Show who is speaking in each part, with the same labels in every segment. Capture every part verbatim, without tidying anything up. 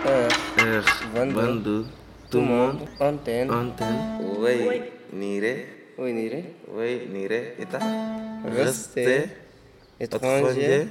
Speaker 1: R vingt-deux, tout le monde,
Speaker 2: antenne,
Speaker 1: antenne.
Speaker 3: Oui, nire,
Speaker 2: oui, nire,
Speaker 3: oui, nire, eta,
Speaker 2: restez, étranger.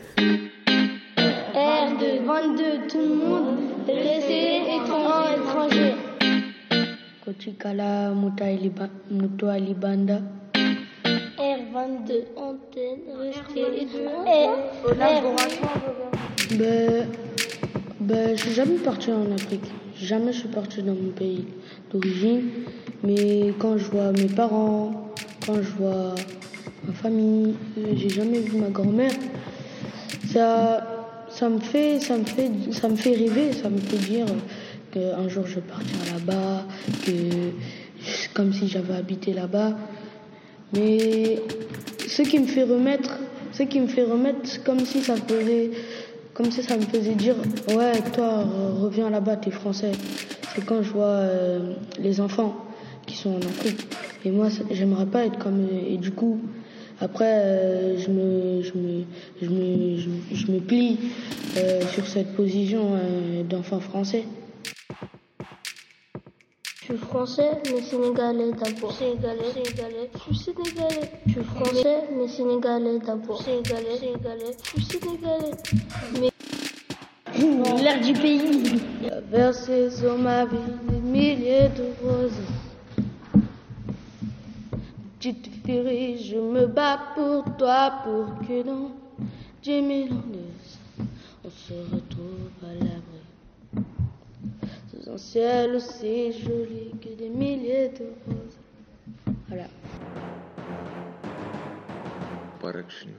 Speaker 4: R de vingt-deux, tout le monde, restez étranger.
Speaker 5: Kochikala Mutoa Libanda.
Speaker 4: R vingt-deux, antenne, restez étranger.
Speaker 6: Au laboratoire,
Speaker 5: Ben, ben, je suis jamais parti en Afrique. Jamais je suis parti dans mon pays d'origine. Mais quand je vois mes parents, quand je vois ma famille, j'ai jamais vu ma grand-mère. Ça, ça me fait, ça me fait, ça me fait rêver. Ça me fait dire qu'un jour je vais partir là-bas, que comme si j'avais habité là-bas. Mais ce qui me fait remettre, ce qui me fait remettre, comme si ça faisait, comme si ça me faisait dire, ouais, toi, reviens là-bas, t'es français. C'est quand je vois euh, les enfants qui sont en Afrique. Et moi, j'aimerais pas être comme eux. Et du coup, après, euh, je me, je me, je me, je, je me plie euh, sur cette position euh, d'enfant français.
Speaker 4: Je suis français, mais sénégalais d'abord. Sénégalais, sénégalais, je suis sénégalais. Je suis français, mais sénégalais d'abord. Sénégalais, sénégalais, je suis sénégalais. Mais
Speaker 5: l'air du pays. Versé sur ma vie des milliers de roses. Petite furie, je me bats pour toi, pour que dans dix mille ans de on se retrouve à l'abri. Sous un ciel aussi joli que des milliers de roses. Voilà.
Speaker 1: أخبارك شنو؟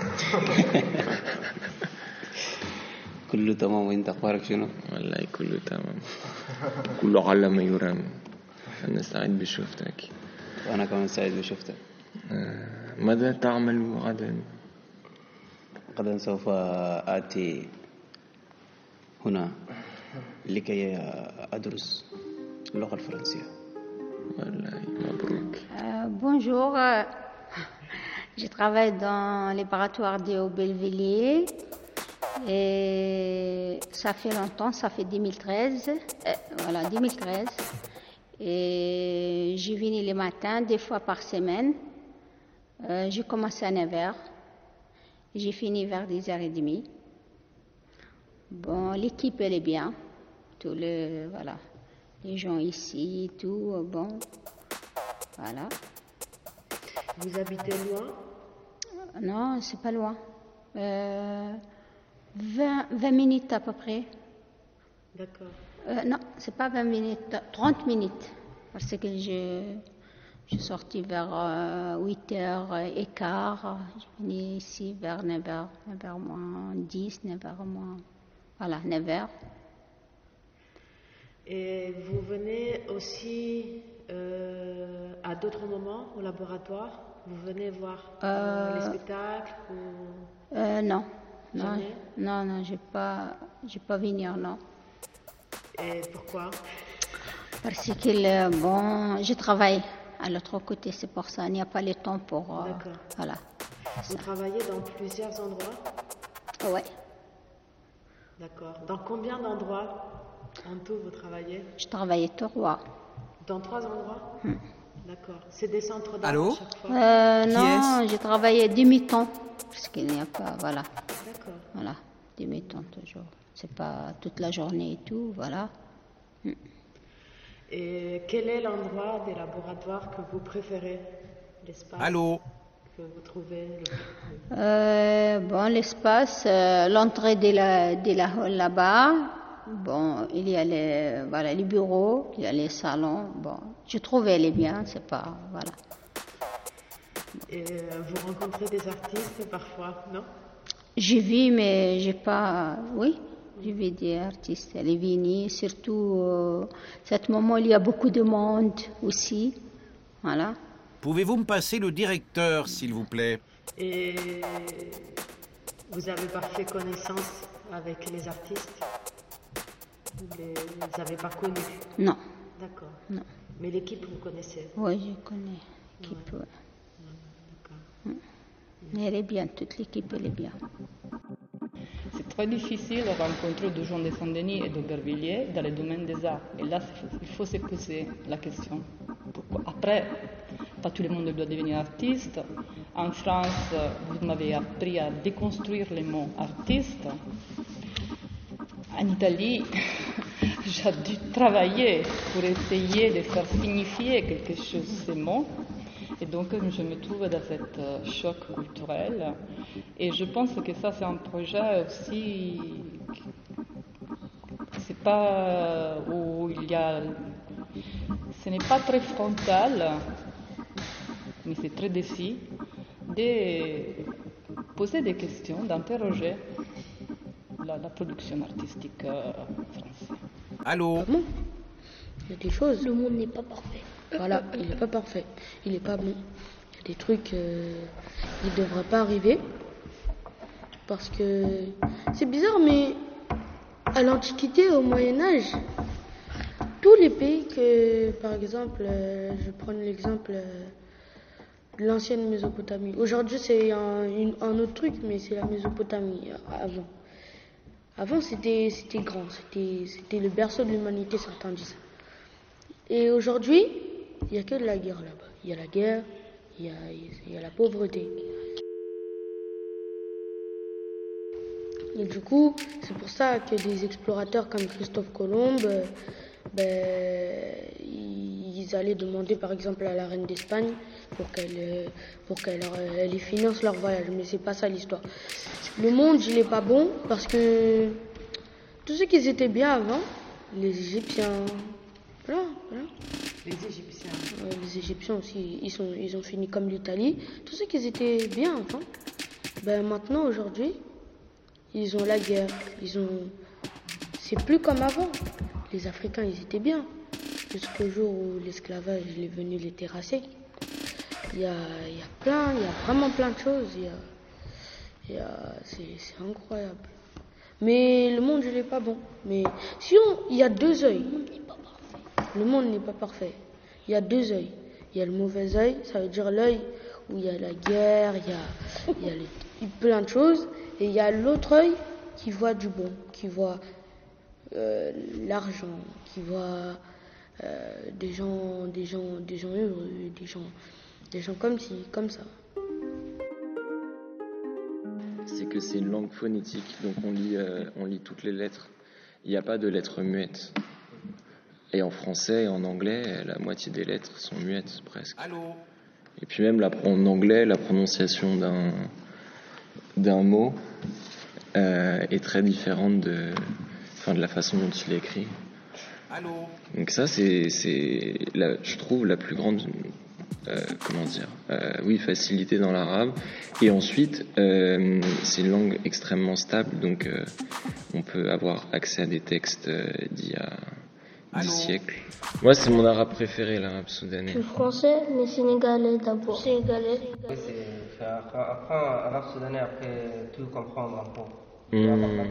Speaker 7: كله تمام وانت اخبارك شنو؟
Speaker 1: والله كله تمام. كله على ما يرام. أنا سعيد بشوفتك.
Speaker 7: وانا كمان سعيد بشوفتك.
Speaker 1: ماذا تعمل غدا؟
Speaker 7: غدا سوف آتي هنا لكي أدرس اللغة الفرنسية.
Speaker 1: والله مبروك.
Speaker 8: Euh, bonjour, euh, je travaille dans les laboratoires de Bellevilliers et ça fait longtemps, ça fait deux mille treize, euh, voilà deux mille treize et je viens les matins, deux fois par semaine. Euh, j'ai commencé à neuf heures, j'ai fini vers dix heures trente. Bon, l'équipe elle est bien, tout le voilà, les gens ici, tout bon, voilà.
Speaker 6: Vous habitez loin?
Speaker 8: Non, c'est pas loin. Euh, vingt, vingt minutes à peu près.
Speaker 6: D'accord.
Speaker 8: Euh, non, c'est pas vingt minutes, trente minutes. Parce que je, je suis sortie vers euh, huit heures quinze. Je suis venue ici vers neuf heures, neuf heures moins dix, neuf heures moins. Voilà, neuf heures.
Speaker 6: Et vous venez aussi euh, à d'autres moments au laboratoire? Vous venez voir euh, les spectacles ou...
Speaker 8: euh, Non, non,
Speaker 6: Jamais?
Speaker 8: non, non, je n'ai pas, j'ai pas venir, non.
Speaker 6: Et pourquoi?
Speaker 8: Parce que, bon, je travaille à l'autre côté, c'est pour ça, il n'y a pas le temps pour... Euh,
Speaker 6: D'accord.
Speaker 8: Voilà.
Speaker 6: Vous travaillez dans plusieurs endroits?
Speaker 8: Oui.
Speaker 6: D'accord. Dans combien d'endroits en tout vous travaillez?
Speaker 8: Je travaillais trois.
Speaker 6: Dans trois endroits?
Speaker 8: Hmm.
Speaker 6: D'accord. C'est des centres d'art
Speaker 9: Allô?
Speaker 6: à chaque fois?
Speaker 8: Euh,
Speaker 9: Qui
Speaker 8: non,
Speaker 9: est-ce?
Speaker 8: j'ai travaillé demi-temps, parce qu'il n'y a pas, voilà.
Speaker 6: D'accord.
Speaker 8: Voilà, demi-temps toujours. C'est pas toute la journée et tout, voilà. Hmm.
Speaker 6: Et quel est l'endroit des laboratoires que vous préférez? L'espace
Speaker 9: Allô?
Speaker 6: que vous trouvez le...
Speaker 8: Euh, bon, l'espace, euh, l'entrée de la, de la hall là-bas, bon, il y a les, voilà, les bureaux, il y a les salons, bon, je trouvais les bien, c'est pas, voilà.
Speaker 6: Et euh, vous rencontrez des artistes parfois, non?
Speaker 8: J'ai vu, mais j'ai pas, oui, j'ai vu des artistes, les vignes, surtout, euh, cet moment, il y a beaucoup de monde aussi, voilà.
Speaker 9: Pouvez-vous me passer le directeur, s'il vous plaît?
Speaker 6: Et vous avez pas fait connaissance avec les artistes? Vous les, les avez pas connus?
Speaker 8: Non.
Speaker 6: D'accord.
Speaker 8: Non.
Speaker 6: Mais l'équipe, vous connaissez?
Speaker 8: Oui, je connais l'équipe. Ouais.
Speaker 6: Ouais, d'accord.
Speaker 8: Mais elle est bien, toute l'équipe, elle est bien.
Speaker 6: C'est
Speaker 10: très difficile de rencontrer des gens de Saint-Denis et d'Aubervilliers dans le domaine des arts. Et là, il faut se poser la question. Pourquoi? Après, pas tout le monde doit devenir artiste. En France, vous m'avez appris à déconstruire le mot artiste. En Italie, j'ai dû travailler pour essayer de faire signifier quelque chose ces mots. Et donc, je me trouve dans cet choc culturel. Et je pense que ça, c'est un projet aussi. C'est pas où il y a. Ce n'est pas très frontal, mais c'est très défi de poser des questions, d'interroger la, la production artistique euh, française.
Speaker 9: Allô?
Speaker 5: Bon, il y a des choses.
Speaker 4: Le monde n'est pas parfait.
Speaker 5: Voilà, il n'est pas parfait. Il n'est pas bon. Il y a des trucs euh, qui ne devraient pas arriver. Parce que c'est bizarre, mais à l'Antiquité, au Moyen-Âge, tous les pays que, par exemple, euh, je prends l'exemple euh, de l'ancienne Mésopotamie. Aujourd'hui, c'est un, une, un autre truc, mais c'est la Mésopotamie euh, avant. Avant, c'était, c'était grand, c'était, c'était le berceau de l'humanité, certains disent. Et aujourd'hui, il n'y a que de la guerre là-bas. Il y a la guerre, il y a, il y a la pauvreté. Et du coup, c'est pour ça que des explorateurs comme Christophe Colomb, euh, ben, ils allaient demander par exemple à la reine d'Espagne pour qu'elle, pour qu'elle elle les finance leur voyage. Mais c'est pas ça l'histoire. Le monde, il n'est pas bon parce que tous ceux qui étaient bien avant, les Égyptiens, voilà, voilà.
Speaker 6: Les Égyptiens.
Speaker 5: Ouais, les Égyptiens aussi, ils, sont, ils ont fini comme l'Italie. Tous ceux qui étaient bien avant, ben maintenant aujourd'hui, ils ont la guerre. Ils ont, c'est plus comme avant. Les Africains, ils étaient bien jusqu'au jour où l'esclavage est venu les terrasser. Il y a, il y a plein, il y a vraiment plein de choses. Il y a, il y a, c'est, c'est incroyable. Mais le monde, il n'est pas bon. Mais si on, il y a deux œils. Le monde n'est pas parfait. Il y a deux œils. Il y a le mauvais œil, ça veut dire l'œil où il y a la guerre, il y a, il y a les, plein de choses. Et il y a l'autre œil qui voit du bon, qui voit euh, l'argent, qui voit euh, des gens, des gens, des gens heureux, des gens, des gens comme ci, comme ça.
Speaker 1: C'est que c'est une langue phonétique, donc on lit, euh, on lit toutes les lettres. Il n'y a pas de lettres muettes. Et en français et en anglais, la moitié des lettres sont muettes presque.
Speaker 9: Allô?
Speaker 1: Et puis même la, en anglais, la prononciation d'un, d'un mot euh, est très différente de, enfin, de la façon dont il est écrit.
Speaker 9: Allô?
Speaker 1: Donc ça, c'est, c'est la, je trouve, la plus grande, euh, comment dire, euh, oui, facilité dans l'arabe. Et ensuite, euh, c'est une langue extrêmement stable, donc euh, on peut avoir accès à des textes euh, d'il y a dix siècles. Moi, c'est mon arabe préféré, l'arabe soudanais.
Speaker 4: Je suis français, mais sénégalais d'abord. Sénégalais.
Speaker 2: Oui, c'est apprendre arabe soudanais, après tout comprendre un peu.
Speaker 1: Mmh.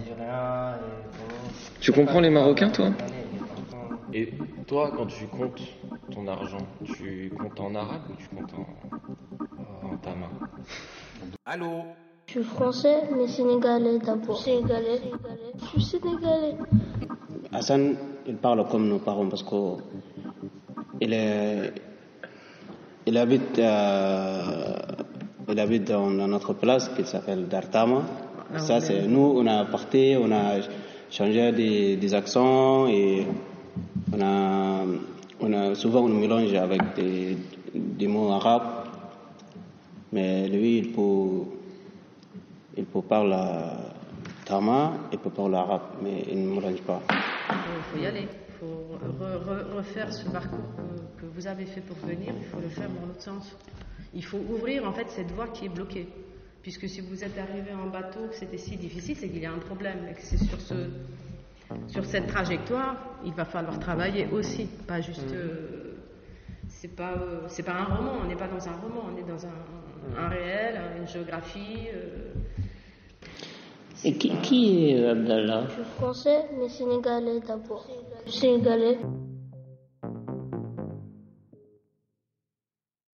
Speaker 1: Tu comprends les Marocains, toi? Et toi, quand tu comptes ton argent, tu comptes en arabe ou tu comptes en, en tama?
Speaker 9: Allô?
Speaker 4: Je suis français, mais sénégalais d'abord. Sénégalais. Je suis sénégalais.
Speaker 7: Hassan, il parle comme nos parents parce qu'il est, il habite, euh, il habite dans, dans notre place qui s'appelle Dartama. Ah, ça, c'est nous, on a parté, on a changé des, des accents et on a, on a souvent on mélange avec des, des mots arabes. Mais lui, il peut, il peut parler tama, il peut parler arabe, mais il ne mélange pas.
Speaker 6: Il faut y aller, il faut re, re, refaire ce parcours que, que vous avez fait pour venir, il faut le faire dans l'autre sens. Il faut ouvrir en fait cette voie qui est bloquée. Puisque si vous êtes arrivé en bateau, que c'était si difficile, c'est qu'il y a un problème. Et que c'est sur, ce, sur cette trajectoire, il va falloir travailler aussi. Pas juste. Euh, c'est pas, euh, c'est pas un roman, on n'est pas dans un roman, on est dans un, un réel, une géographie. Euh,
Speaker 11: Et qui, qui est Abdallah?
Speaker 4: Je suis français, mais sénégalais d'abord. Sénégalais.